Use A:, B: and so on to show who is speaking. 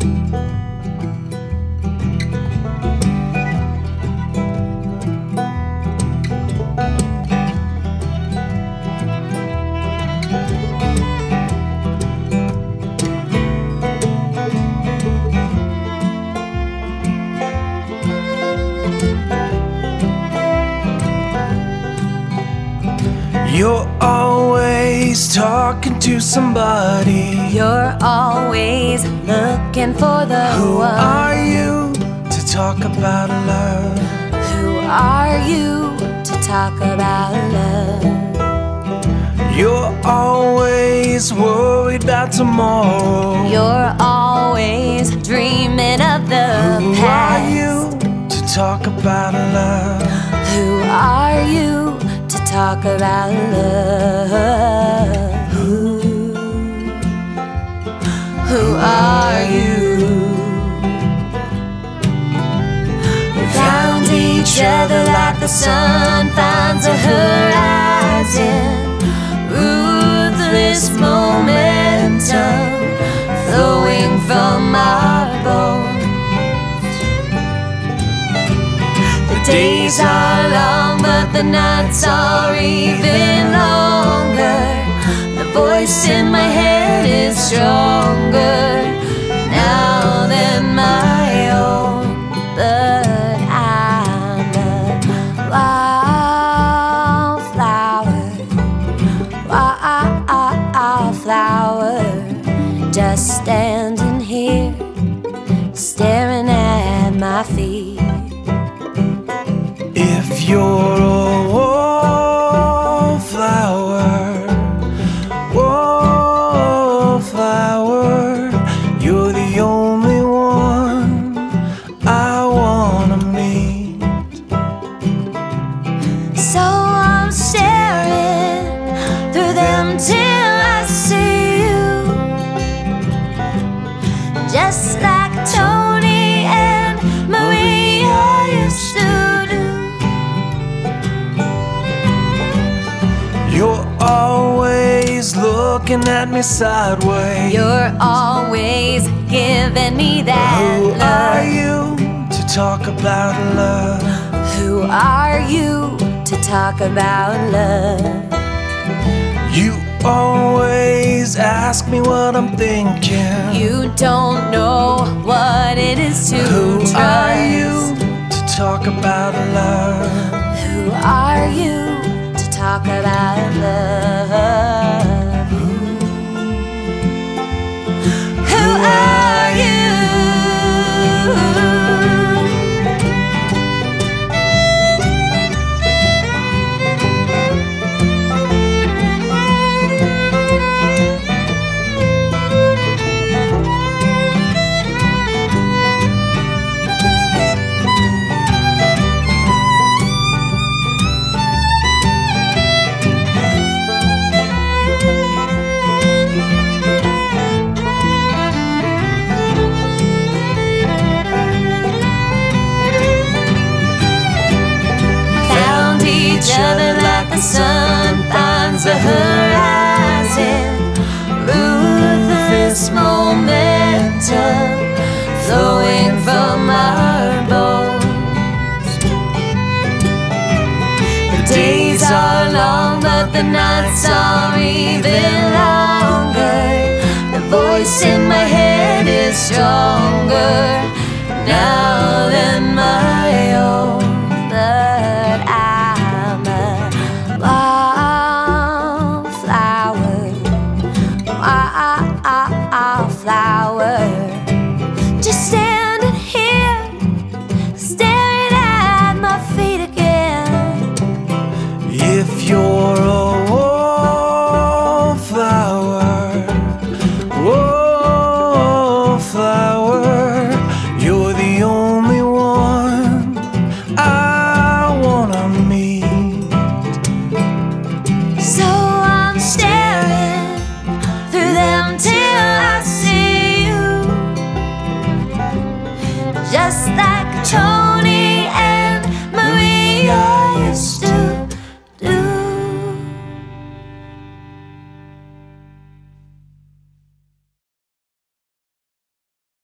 A: You're always talking to somebody.
B: You're always looking for the
A: Who
B: one.
A: are you to talk about love?
B: Who are you to talk about love?
A: You're always worried about tomorrow.
B: You're always dreaming of the
A: Who
B: past.
A: are you to talk about love?
B: Who are you to talk about love? Who are you? We found each other like the sun finds a horizon. Ruthless momentum flowing from our bones. The days are long, but the nights are even longer. The voice in my head is stronger now than my own. But I'm a wildflower, wildflower, just standing here, staring at my feet.
A: If you're a wallflower, you're the only one I wanna meet.
B: So I'm staring through them till I see you, just like Tony and Maria used to do.
A: You're always looking at me sideways.
B: You're always giving me that
A: Who
B: love.
A: are you to talk about love?
B: Who are you to talk about love?
A: You always ask me what I'm thinking.
B: You don't know what it is to
A: Who
B: trust.
A: are you to talk about love?
B: Who are you to talk about love? Who are you? Each other like the sun finds the horizon. Ruthless momentum flowing from our bones. The days are long, but the nights are even longer. The voice in my head is stronger now than my own. But I'm a wildflower, wildflower.